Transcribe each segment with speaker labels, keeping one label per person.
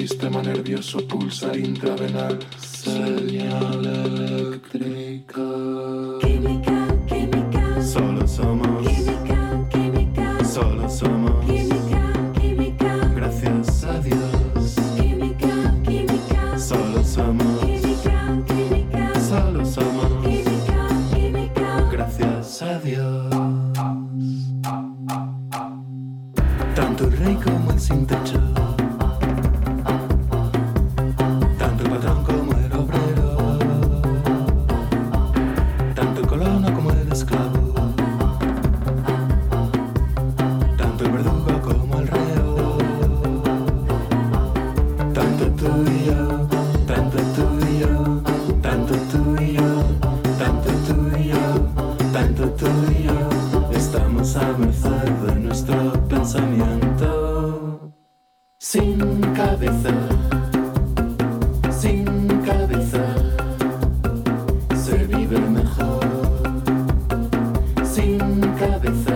Speaker 1: sistema nervioso pulsar intravenal, señal eléctrica.
Speaker 2: Química, química.
Speaker 1: Solo somos.
Speaker 2: Química, química.
Speaker 1: Solo somos.
Speaker 2: Química, química.
Speaker 1: Gracias a Dios.
Speaker 2: Química, química.
Speaker 1: Solo somos.
Speaker 2: Química, química.
Speaker 1: Solo somos.
Speaker 2: Química, química.
Speaker 1: Gracias a Dios. Tanto el rey como el sin techo, tanto el patrón como el obrero, tanto el colono como el esclavo, tanto el verdugo como el reo, tanto tú y yo, tanto tú y yo, tanto tú y yo, tanto tú y yo, tanto tú y yo, estamos a merced de nuestro pensamiento. Sin cabeza, sin cabeza, se vive mejor. Sin cabeza,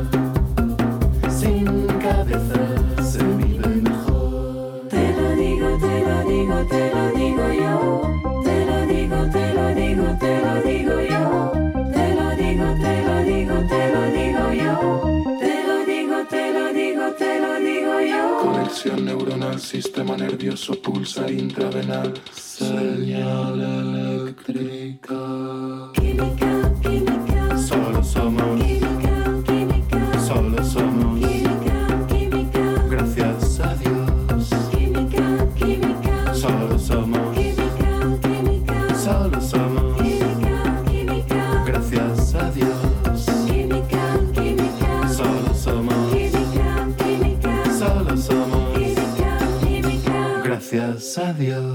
Speaker 1: sin cabeza, se vive mejor.
Speaker 2: Te lo digo, te lo digo, te lo digo yo. Te lo digo, te lo digo, te lo digo yo. Te lo digo, te lo digo, te lo digo yo. Te lo digo, te lo digo, te lo digo yo.
Speaker 1: Conexión neuronal, sistema nervioso pulsar intravenal, señal eléctrica.
Speaker 2: Química, química.
Speaker 1: Solo somos.
Speaker 2: Química, química.
Speaker 1: Solo somos.
Speaker 2: Química, química.
Speaker 1: Gracias a Dios.
Speaker 2: Química, química.
Speaker 1: Solo somos.
Speaker 2: Química, química.
Speaker 1: Solo somos.
Speaker 2: Química, química.
Speaker 1: Gracias a Dios.
Speaker 2: Química, química.
Speaker 1: Solo somos.
Speaker 2: Química, química.
Speaker 1: Solo somos.
Speaker 2: Química, química.
Speaker 1: Gracias a Dios.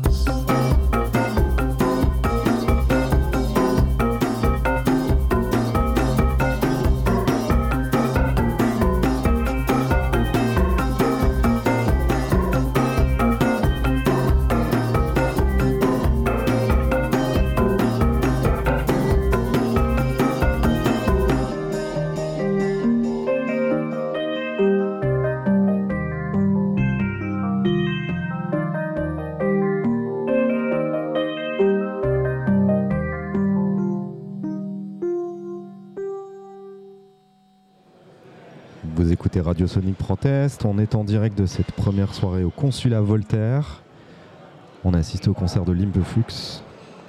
Speaker 3: Vous écoutez Radio Sonic Protest, on est en direct de cette première soirée au Consulat Voltaire. On a assisté au concert de Limp Flux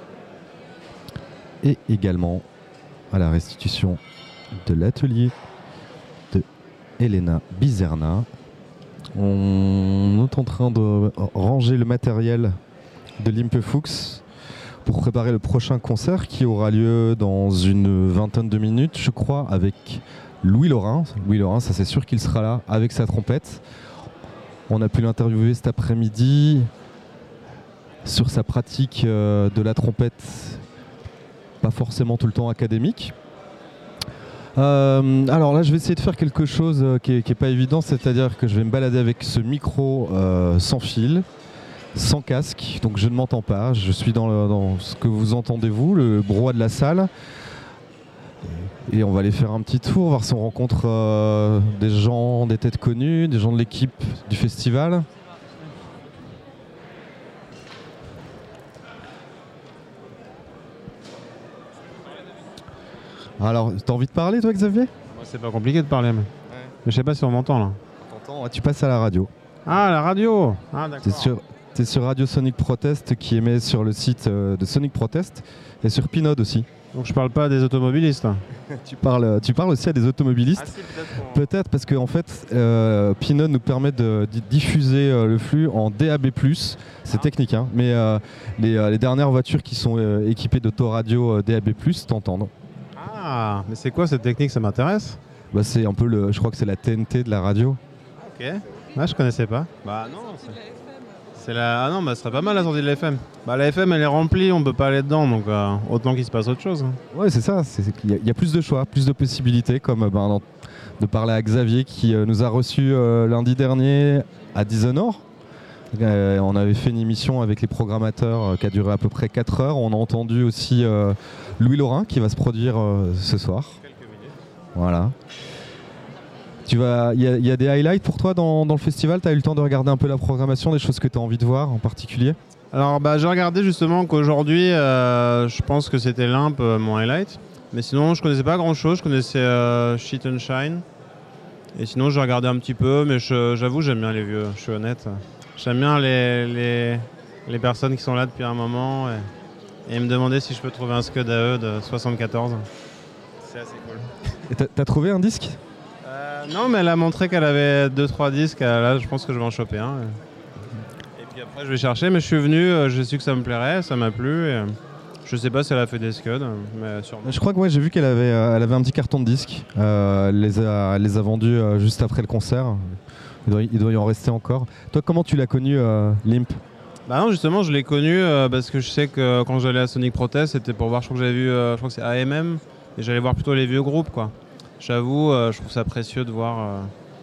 Speaker 3: et également à la restitution de l'atelier de Elena Bizerna. On est en train de ranger le matériel de Limp Flux pour préparer le prochain concert qui aura lieu dans une vingtaine de minutes, je crois, avec Louis Laurin. Louis Laurin, ça c'est sûr qu'il sera là avec sa trompette. On a pu l'interviewer cet après-midi sur sa pratique de la trompette, pas forcément tout le temps académique. Alors là, je vais essayer de faire quelque chose qui est pas évident, c'est-à-dire que je vais me balader avec ce micro sans fil, sans casque, donc je ne m'entends pas. Je suis dans ce que vous entendez vous, le brouhaha de la salle. Et on va aller faire un petit tour, voir si on rencontre des gens, des têtes connues, des gens de l'équipe du festival. Alors, t'as envie de parler toi, Xavier ?
Speaker 4: Moi, c'est pas compliqué de parler, mais je sais pas si on m'entend là.
Speaker 3: T'entends ? Tu passes à la radio.
Speaker 4: Ah, la radio. Ah, d'accord.
Speaker 3: T'es sur Radio Sonic Protest qui émet sur le site de Sonic Protest et sur Pinode aussi.
Speaker 4: Donc je parle pas des automobilistes.
Speaker 3: Tu parles aussi à des automobilistes.
Speaker 4: Ah, si,
Speaker 3: peut-être parce qu'en fait, Pinode nous permet de diffuser le flux en DAB+. C'est technique, hein, mais les dernières voitures qui sont équipées d'autoradio DAB+, t'entendent.
Speaker 4: Ah, mais c'est quoi cette technique ? Ça m'intéresse.
Speaker 3: Bah, c'est un peu je crois que c'est la TNT de la radio.
Speaker 4: Ok. Ah, je connaissais pas. Bah non. C'est la... Ah non, bah ce serait pas mal la sortie de la FM. Bah la FM elle est remplie, on peut pas aller dedans, donc autant qu'il se passe autre chose.
Speaker 3: Ouais, c'est ça. Il y a plus de choix, plus de possibilités, comme de parler à Xavier qui nous a reçus lundi dernier à Dishonored. On avait fait une émission avec les programmateurs qui a duré à peu près 4 heures. On a entendu aussi Louis Laurin qui va se produire ce soir.
Speaker 4: Quelques minutes.
Speaker 3: Voilà. Il y a des highlights pour toi dans le festival? Tu as eu le temps de regarder un peu la programmation, des choses que tu as envie de voir en particulier?
Speaker 4: Alors j'ai regardé justement qu'aujourd'hui, je pense que c'était Limp, mon highlight. Mais sinon, je connaissais pas grand-chose. Je connaissais Shit and Shine. Et sinon, j'ai regardé un petit peu, mais j'avoue, j'aime bien les vieux, je suis honnête. J'aime bien les personnes qui sont là depuis un moment et me demander si je peux trouver un scud à eux de 74. C'est assez cool.
Speaker 3: Et t'as trouvé un disque?
Speaker 4: Non, mais elle a montré qu'elle avait 2-3 disques. Là, je pense que je vais en choper un. Et puis après, je vais chercher. Mais je suis venu, j'ai su que ça me plairait, ça m'a plu. Et je sais pas si elle a fait des scuds, mais sûrement.
Speaker 3: Je crois que j'ai vu qu'elle avait un petit carton de disques. Elle les a vendus juste après le concert. Il doit y en rester encore. Toi, comment tu l'as connu, Limp?
Speaker 4: Bah non, justement, je l'ai connu parce que je sais que quand j'allais à Sonic Protest, c'était pour voir, je crois que j'avais vu, je crois que c'est AMM, et j'allais voir plutôt les vieux groupes, quoi. J'avoue, je trouve ça précieux de voir,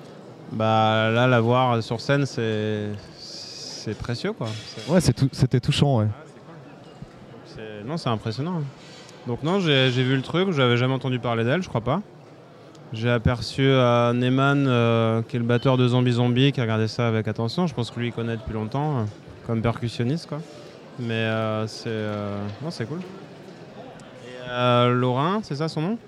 Speaker 4: là, la voir sur scène, c'est précieux, quoi.
Speaker 3: Ouais, c'était touchant, ouais.
Speaker 4: Non, c'est impressionnant. Donc non, j'ai vu le truc, j'avais jamais entendu parler d'elle, je crois pas. J'ai aperçu Neyman, qui est le batteur de Zombie Zombie, qui a regardé ça avec attention. Je pense que lui, il connaît depuis longtemps, comme percussionniste, quoi. Mais c'est cool. Et Laurin, c'est ça son nom?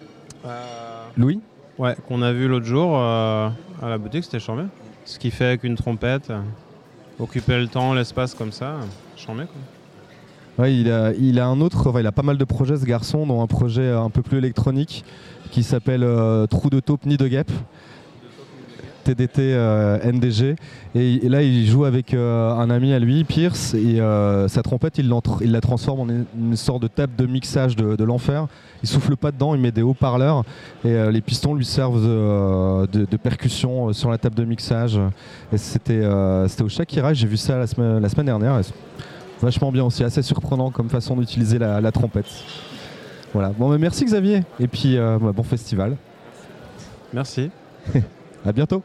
Speaker 3: Louis?
Speaker 4: Ouais, qu'on a vu l'autre jour à la boutique, c'était charmé. Ce qu'il fait avec une trompette, occuper le temps, l'espace comme ça, charmé, quoi.
Speaker 3: Ouais, il a un autre, il a pas mal de projets, ce garçon, dont un projet un peu plus électronique qui s'appelle Trou de taupe ni de guêpe, TDT NDG. Et là, il joue avec un ami à lui, Pierce, et sa trompette, il la transforme en une sorte de table de mixage de l'enfer. Il souffle pas dedans, il met des haut-parleurs et les pistons lui servent de percussion sur la table de mixage. Et c'était au Shakira, j'ai vu ça la semaine dernière. Vachement bien aussi, assez surprenant comme façon d'utiliser la trompette. Voilà. Bon, mais merci Xavier, et puis bon festival.
Speaker 4: Merci.
Speaker 3: À bientôt.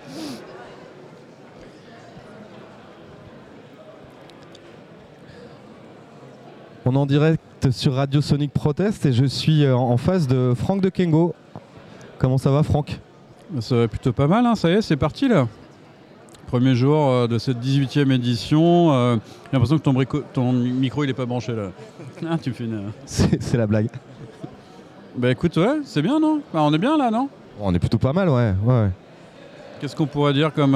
Speaker 3: On est en direct sur Radio Sonic Protest et je suis en face de Franck de Kengo. Comment ça va, Franck?
Speaker 5: Ça va plutôt pas mal, hein. Ça y est, c'est parti là. Premier jour de cette 18e édition. J'ai l'impression que ton micro il est pas branché là. Ah, tu me fais une...
Speaker 3: C'est la blague.
Speaker 5: Bah écoute, ouais, c'est bien, non? Bah, on est bien là, non?
Speaker 3: On est plutôt pas mal, ouais.
Speaker 5: Qu'est-ce qu'on pourrait dire comme...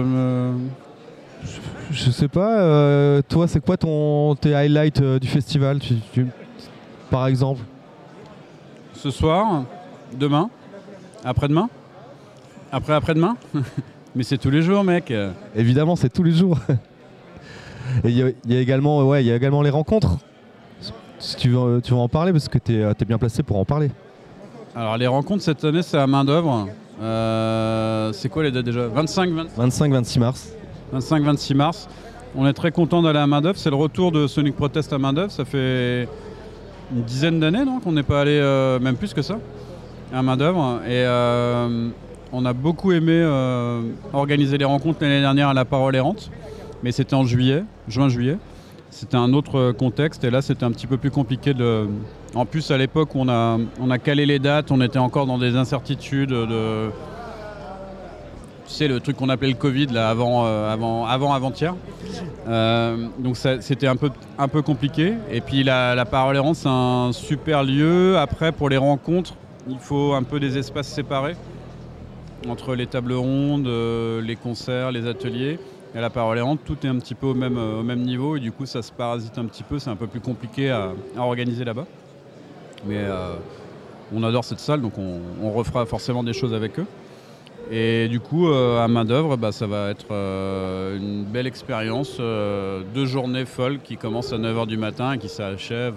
Speaker 3: Je sais pas, toi c'est quoi tes highlights du festival par exemple?
Speaker 5: Ce soir, demain, après-demain, après-après-demain. Mais c'est tous les jours, mec.
Speaker 3: Évidemment, c'est tous les jours. Et il y a également les rencontres. Si tu veux en parler, parce que tu es bien placé pour en parler.
Speaker 5: Alors les rencontres cette année, c'est à main d'œuvre. C'est quoi les dates déjà?
Speaker 3: 25-26 mars.
Speaker 5: 25-26 mars. On est très content d'aller à main d'œuvre. C'est le retour de Sonic Protest à main d'œuvre. Ça fait une dizaine d'années, non, qu'on n'est pas allé, même plus que ça, à main d'œuvre. Et on a beaucoup aimé organiser les rencontres l'année dernière à La Parole Errante, mais c'était en juin-juillet. C'était un autre contexte et là c'était un petit peu plus compliqué En plus à l'époque où on a calé les dates, on était encore dans des incertitudes de... Tu sais, le truc qu'on appelait le Covid là, avant-hier. Donc c'était un peu compliqué. Et puis la Parole Errante, c'est un super lieu. Après, pour les rencontres, il faut un peu des espaces séparés entre les tables rondes, les concerts, les ateliers. Et la Parole Errante, tout est un petit peu au même niveau. Et du coup, ça se parasite un petit peu. C'est un peu plus compliqué à organiser là-bas. Mais on adore cette salle, donc on refera forcément des choses avec eux. Et du coup, à main d'œuvre, ça va être une belle expérience, 2 journées folles qui commencent à 9h du matin et qui s'achèvent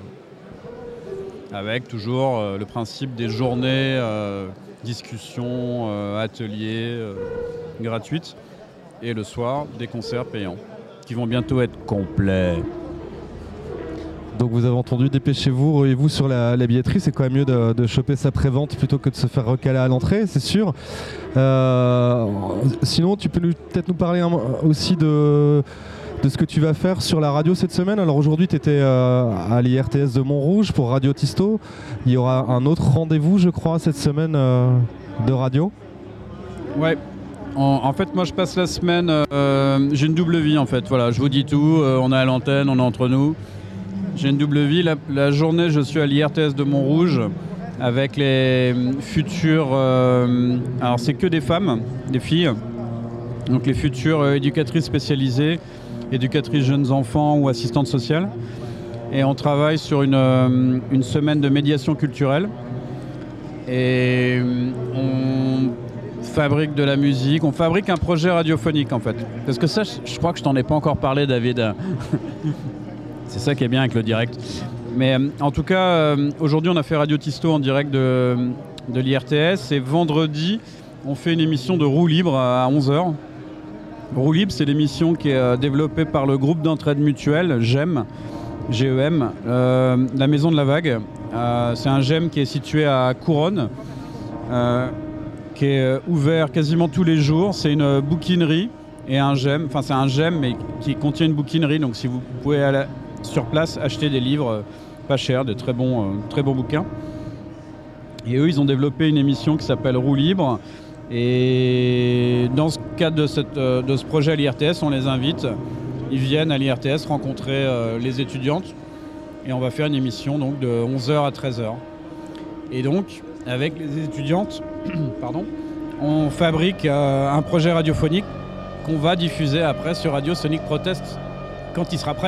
Speaker 5: avec toujours le principe des journées, discussions, ateliers gratuites. Et le soir, des concerts payants qui vont bientôt être complets.
Speaker 3: Donc vous avez entendu, dépêchez-vous, ruez-vous sur la billetterie. C'est quand même mieux de choper sa prévente plutôt que de se faire recaler à l'entrée, c'est sûr. Sinon, tu peux peut-être nous parler aussi de ce que tu vas faire sur la radio cette semaine. Alors aujourd'hui, tu étais à l'IRTS de Montrouge pour Radio Tisto. Il y aura un autre rendez-vous, je crois, cette semaine de radio.
Speaker 5: Ouais. En fait, moi, je passe la semaine. J'ai une double vie, en fait. Voilà, je vous dis tout. On est à l'antenne, on est entre nous. J'ai une double vie. La journée, je suis à l'IRTS de Montrouge avec les futures. Alors, c'est que des femmes, des filles. Donc, les futures éducatrices spécialisées, éducatrices jeunes enfants ou assistantes sociales. Et on travaille sur une semaine de médiation culturelle. Et on fabrique de la musique, on fabrique un projet radiophonique en fait. Parce que ça, je crois que je t'en ai pas encore parlé, David. C'est ça qui est bien avec le direct. Mais en tout cas, aujourd'hui on a fait Radio Tisto en direct de l'IRTS et vendredi on fait une émission de Roue Libre à 11h. Roue Libre, c'est l'émission qui est développée par le groupe d'entraide mutuelle GEM, GEM, la Maison de la Vague. C'est un GEM qui est situé à Couronne, qui est ouvert quasiment tous les jours. C'est une bouquinerie et un GEM. Enfin, c'est un GEM mais qui contient une bouquinerie. Donc, si vous pouvez aller sur place acheter des livres pas chers, des très bons bouquins. Et eux, ils ont développé une émission qui s'appelle Roue Libre. Et dans ce cadre de ce projet à l'IRTS, on les invite. Ils viennent à l'IRTS rencontrer les étudiantes. Et on va faire une émission donc, de 11h à 13h. Et donc, avec les étudiantes, on fabrique un projet radiophonique qu'on va diffuser après sur Radio Sonic Protest quand il sera prêt.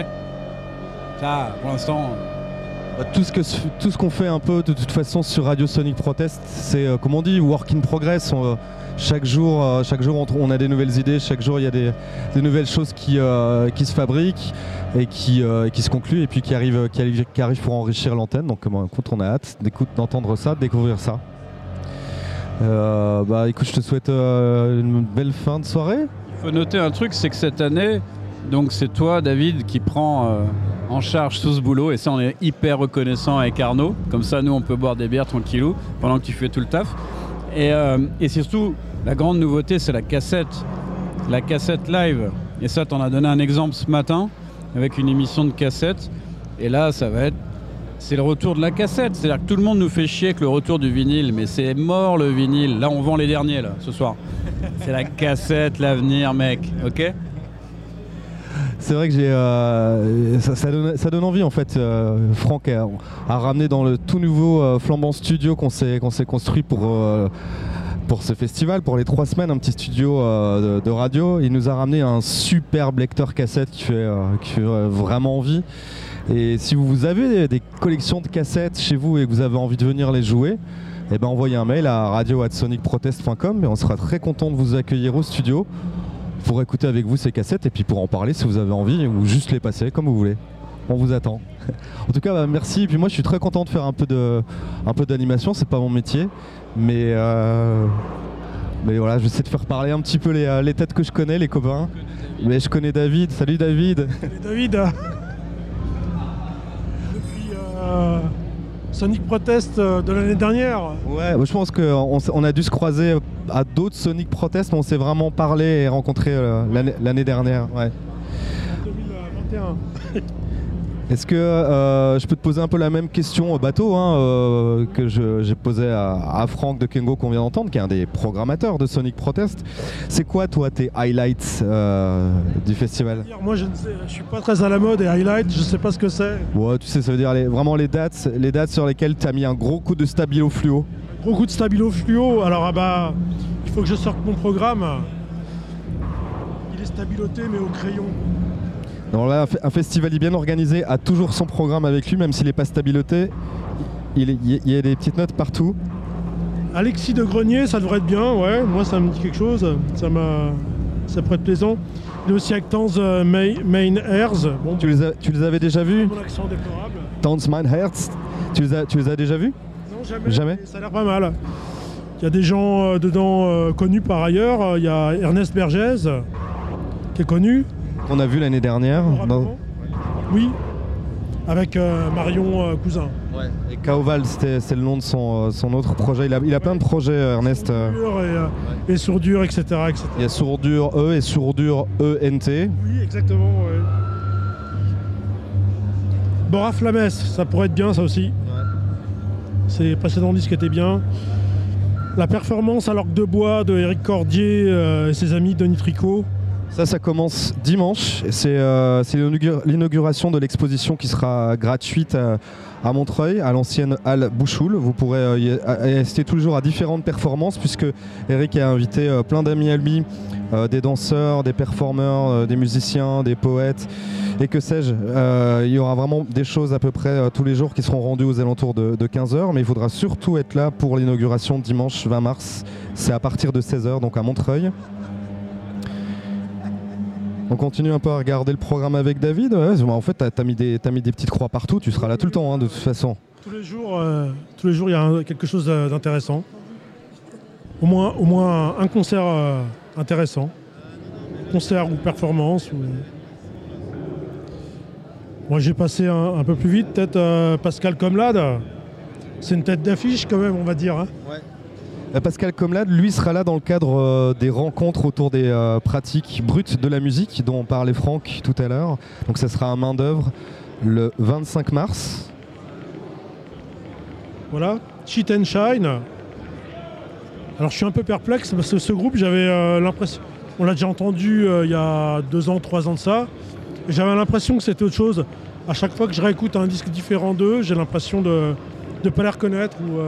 Speaker 5: Ça, pour l'instant...
Speaker 3: Tout ce qu'on fait un peu de toute façon sur Radio Sonic Protest, c'est comme on dit, work in progress. Chaque jour, on a des nouvelles idées, chaque jour il y a des nouvelles choses qui se fabriquent et qui se concluent et puis qui arrivent pour enrichir l'antenne. Donc écoute, on a hâte d'entendre ça, de découvrir ça. Écoute, je te souhaite une belle fin de soirée.
Speaker 5: Il faut noter un truc, c'est que cette année, donc c'est toi, David, qui prend en charge tout ce boulot, et ça on est hyper reconnaissant avec Arnaud. Comme ça, nous on peut boire des bières tranquillou pendant que tu fais tout le taf. Et surtout, la grande nouveauté, c'est la cassette live. Et ça, t'en as donné un exemple ce matin avec une émission de cassette. Et là, c'est le retour de la cassette. C'est-à-dire que tout le monde nous fait chier avec le retour du vinyle, mais c'est mort le vinyle. Là, on vend les derniers là ce soir. C'est la cassette, l'avenir, mec. Ok ?
Speaker 3: C'est vrai que ça donne envie en fait. Franck a ramené dans le tout nouveau flambant studio qu'on s'est construit pour ce festival, pour les 3 semaines, un petit studio de radio. Il nous a ramené un superbe lecteur cassette qui fait vraiment envie. Et si vous avez des collections de cassettes chez vous et que vous avez envie de venir les jouer, envoyez un mail à radio@sonicprotest.com et on sera très content de vous accueillir au studio pour écouter avec vous ces cassettes et puis pour en parler si vous avez envie ou juste les passer comme vous voulez. On vous attend. En tout cas, merci. Et puis moi, je suis très content de faire un peu d'animation. C'est pas mon métier, mais voilà, j'essaie de faire parler un petit peu les têtes que je connais, les copains. Mais je connais David. Salut David.
Speaker 6: Salut David. Depuis Sonic Protest de l'année dernière.
Speaker 3: Ouais, je pense qu'on a dû se croiser à d'autres Sonic Protest, mais on s'est vraiment parlé et rencontré l'année dernière. Ouais.
Speaker 6: 2021.
Speaker 3: Est-ce que je peux te poser un peu la même question bateau que j'ai posée à Franck de Kengo qu'on vient d'entendre, qui est un des programmateurs de Sonic Protest. C'est quoi toi tes highlights du festival ?
Speaker 6: Moi je suis pas très à la mode et highlights, je sais pas ce que c'est.
Speaker 3: Ouais, tu sais, ça veut dire vraiment les dates sur lesquelles tu as mis un gros coup de stabilo fluo.
Speaker 6: Gros coup de stabilo fluo, alors il faut que je sorte mon programme. Il est stabiloté mais au crayon.
Speaker 3: Alors là, un festival bien organisé a toujours son programme avec lui, même s'il n'est pas stabiloté. Il y a des petites notes partout.
Speaker 6: Alexis de Grenier, ça devrait être bien, ouais. Moi, ça me dit quelque chose. Ça pourrait être plaisant. Il est aussi avec Tanz Main Herz. Bon,
Speaker 3: tu les avais déjà vus ?
Speaker 6: Mon accent déplorable.
Speaker 3: Tanz Main Herz, tu les as déjà vus ?
Speaker 6: Non, jamais. Ça a l'air pas mal. Il y a des gens dedans connus par ailleurs. Il y a Ernest Bergès, qui est connu.
Speaker 3: On a vu l'année dernière.
Speaker 6: Oui, avec Marion Cousin.
Speaker 3: Ouais. Et Kaoval, c'est le nom de son autre projet. Il a plein de projets, Ernest.
Speaker 6: Sourdure et Sourdure, etc., etc.
Speaker 3: Il y a Sourdure E et Sourdure ENT.
Speaker 6: Oui, exactement. Ouais. Bora Flamès, ça pourrait être bien, ça aussi. Ouais. Ses précédents disques étaient bien. La performance à l'orgue de bois de Éric Cordier et ses amis Denis Tricot.
Speaker 3: Ça commence dimanche. C'est l'inauguration de l'exposition qui sera gratuite à Montreuil, à l'ancienne halle Bouchoul. Vous pourrez y assister tous les jours à différentes performances puisque Eric a invité plein d'amis à lui, des danseurs, des performeurs, des musiciens, des poètes et que sais-je. Il y aura vraiment des choses à peu près tous les jours qui seront rendues aux alentours de 15h, mais il faudra surtout être là pour l'inauguration dimanche 20 mars. C'est à partir de 16h, donc à Montreuil. On continue un peu à regarder le programme avec David. Ouais, en fait, t'as mis des petites croix partout. Tu seras là tout le temps, hein, de toute façon.
Speaker 6: Tous les jours, il y a quelque chose d'intéressant. Au moins un concert intéressant. Concert ou performance. Moi, j'ai passé un peu plus vite. Peut-être Pascal Comlade. C'est une tête d'affiche quand même, on va dire. Hein.
Speaker 3: Ouais. Pascal Comlade, lui, sera là dans le cadre des rencontres autour des pratiques brutes de la musique dont parlait Franck tout à l'heure. Donc ça sera à main d'œuvre le 25 mars.
Speaker 6: Voilà, Cheat and Shine. Alors je suis un peu perplexe parce que ce groupe, j'avais l'impression, on l'a déjà entendu il y a 2 ans, 3 ans de ça, et j'avais l'impression que c'était autre chose. À chaque fois que je réécoute un disque différent d'eux, j'ai l'impression de ne pas les reconnaître ou...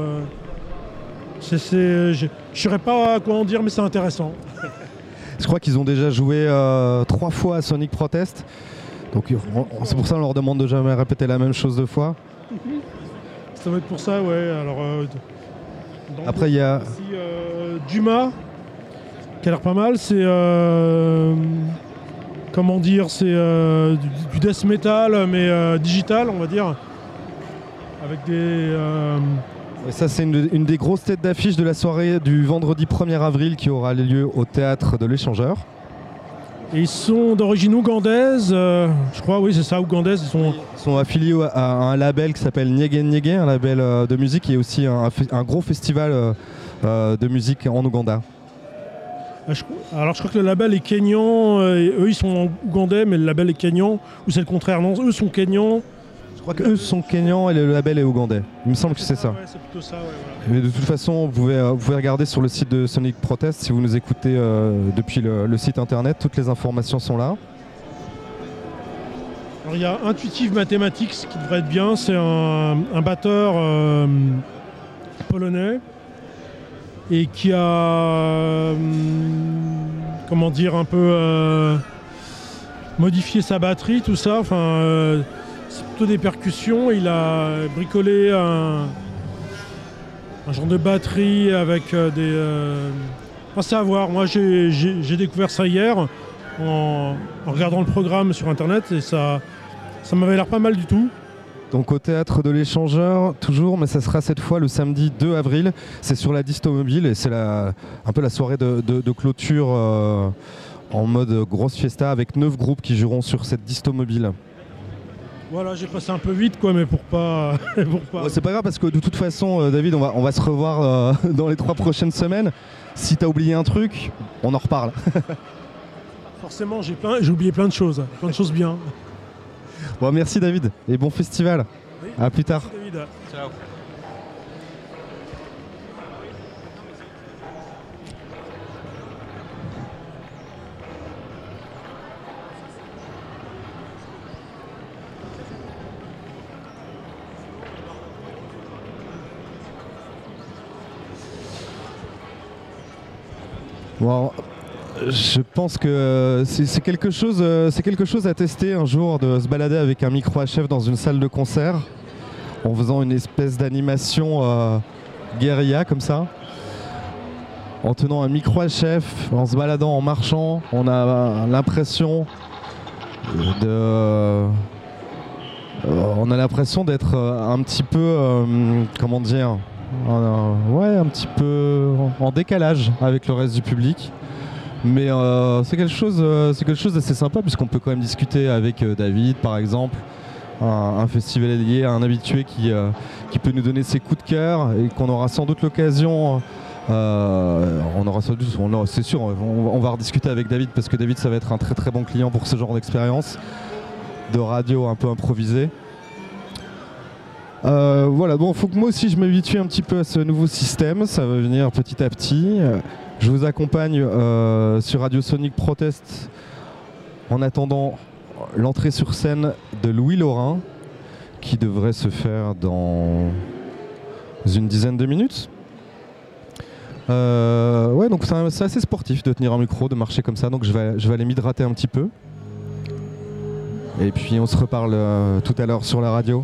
Speaker 6: je ne saurais pas quoi en dire, mais c'est intéressant.
Speaker 3: Je crois qu'ils ont déjà joué 3 fois à Sonic Protest. Donc c'est pour ça qu'on leur demande de jamais répéter la même chose 2 fois.
Speaker 6: Ça va être pour ça, ouais. Alors,
Speaker 3: après, il y a
Speaker 6: Dumas, qui a l'air pas mal. C'est comment dire, c'est du death metal, mais digital, on va dire, avec des.
Speaker 3: Et ça, c'est une des grosses têtes d'affiche de la soirée du vendredi 1er avril qui aura lieu au théâtre de l'Échangeur.
Speaker 6: Et ils sont d'origine ougandaise, je crois, oui, c'est ça, ougandaise. Ils
Speaker 3: sont affiliés à un label qui s'appelle Nyege Nyege, un label de musique et aussi un gros festival de musique en Ouganda.
Speaker 6: Alors je crois que le label est kényan, et eux ils sont ougandais, mais le label est kényan, ou c'est le contraire, non, eux sont kenyans.
Speaker 3: Je crois qu'eux sont kenyans et le label est ougandais. Il me semble que c'est ça.
Speaker 6: Ouais, c'est plutôt ça, ouais, voilà.
Speaker 3: Mais de toute façon, vous pouvez regarder sur le site de Sonic Protest si vous nous écoutez depuis le site internet. Toutes les informations sont là.
Speaker 6: Alors il y a Intuitive Mathematics qui devrait être bien. C'est un batteur polonais et qui a comment dire, un peu modifié sa batterie, tout ça. Enfin, c'est plutôt des percussions. Il a bricolé un genre de batterie avec des... Enfin, c'est à voir. Moi, j'ai découvert ça hier en regardant le programme sur Internet et ça m'avait l'air pas mal du tout.
Speaker 3: Donc au théâtre de l'Échangeur, toujours, mais ça sera cette fois le samedi 2 avril. C'est sur la Distomobile et c'est un peu la soirée de clôture en mode grosse fiesta avec 9 groupes qui joueront sur cette Distomobile.
Speaker 6: Voilà, j'ai passé un peu vite, quoi, mais pour pas...
Speaker 3: Ouais, c'est pas grave parce que de toute façon, David, on va se revoir dans les 3 prochaines semaines. Si t'as oublié un truc, on en reparle.
Speaker 6: Forcément, j'ai oublié plein de choses bien.
Speaker 3: Bon, merci David et bon festival.
Speaker 6: Oui.
Speaker 3: À plus tard.
Speaker 6: Merci, David.
Speaker 5: Ciao.
Speaker 3: Bon, je pense que c'est quelque chose à tester un jour, de se balader avec un micro HF dans une salle de concert en faisant une espèce d'animation guérilla comme ça, en tenant un micro HF, en se baladant, en marchant. On a l'impression d'être un petit peu comment dire, un petit peu en décalage avec le reste du public. Mais c'est quelque chose d'assez sympa puisqu'on peut quand même discuter avec David par exemple, un festivalier, un habitué qui peut nous donner ses coups de cœur et qu'on aura sans doute l'occasion, c'est sûr, on va rediscuter avec David parce que David ça va être un très très bon client pour ce genre d'expérience de radio un peu improvisée. Voilà, bon, faut que moi aussi je m'habitue un petit peu à ce nouveau système, ça va venir petit à petit. Je vous accompagne sur Radio Sonic Protest en attendant l'entrée sur scène de Louis Laurin, qui devrait se faire dans une dizaine de minutes. Ouais, donc c'est assez sportif de tenir un micro, de marcher comme ça, donc je vais aller m'hydrater un petit peu. Et puis on se reparle tout à l'heure sur la radio.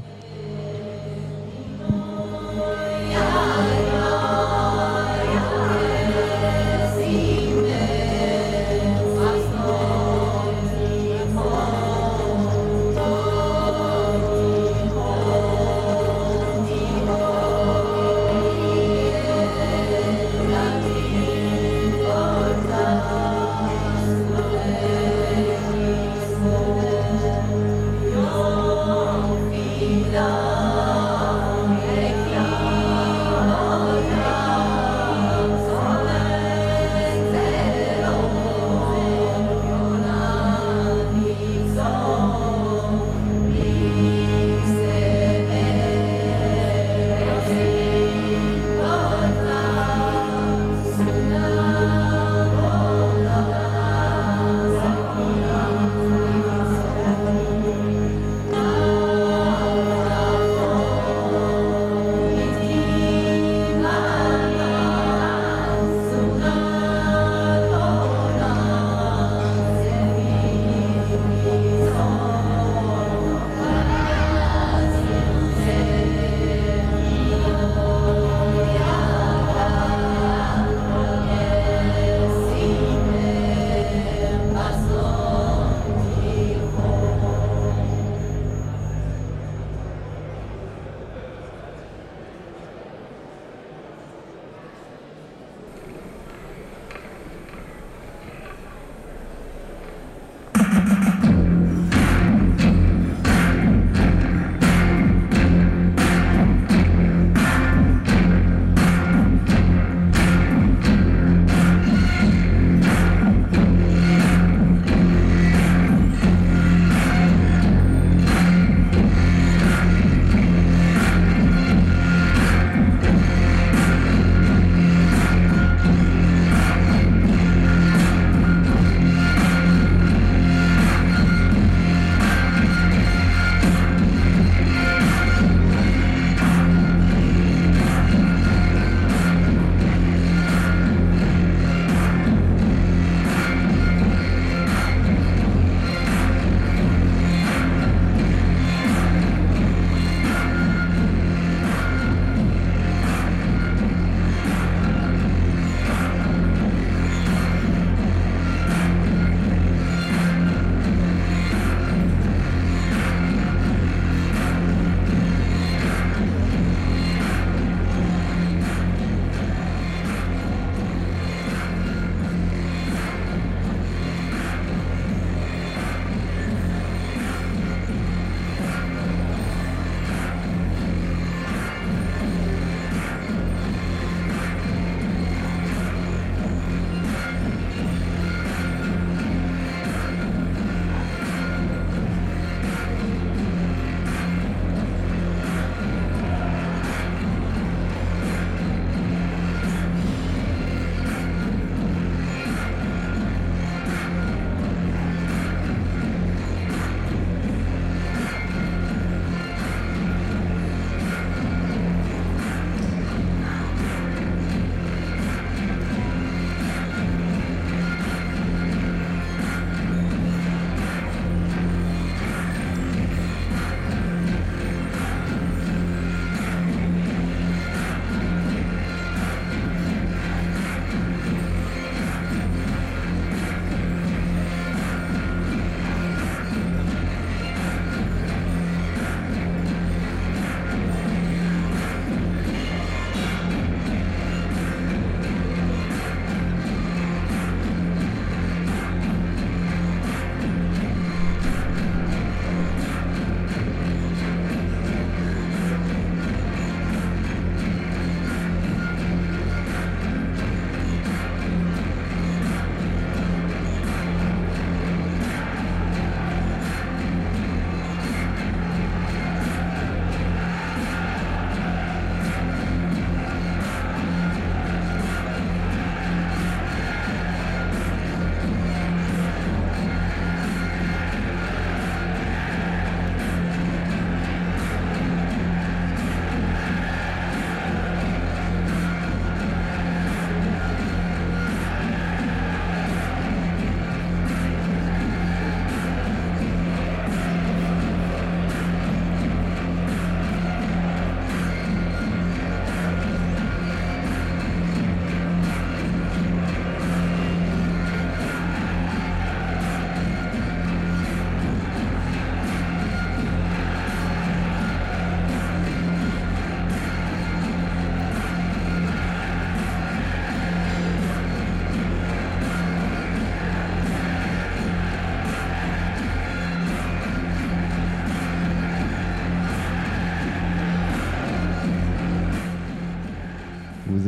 Speaker 2: La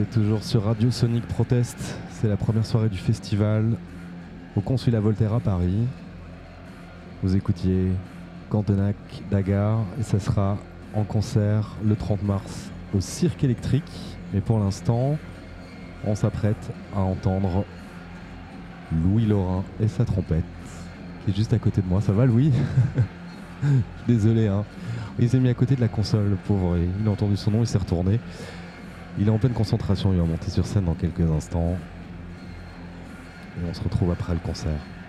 Speaker 3: êtes toujours sur Radio Sonic Protest. C'est la première soirée du festival au Consulat Voltaire à Paris. Vous écoutiez Cantenac Dagar et ça sera en concert le 30 mars au Cirque électrique. Mais pour l'instant, on s'apprête à entendre Louis Laurin et sa trompette qui est juste à côté de moi. Ça va Louis? Désolé hein. Il s'est mis à côté de la console, le pauvre, et il a entendu son nom, il s'est retourné. Il est en pleine concentration, il va monter sur scène dans quelques instants. Et on se retrouve après le concert.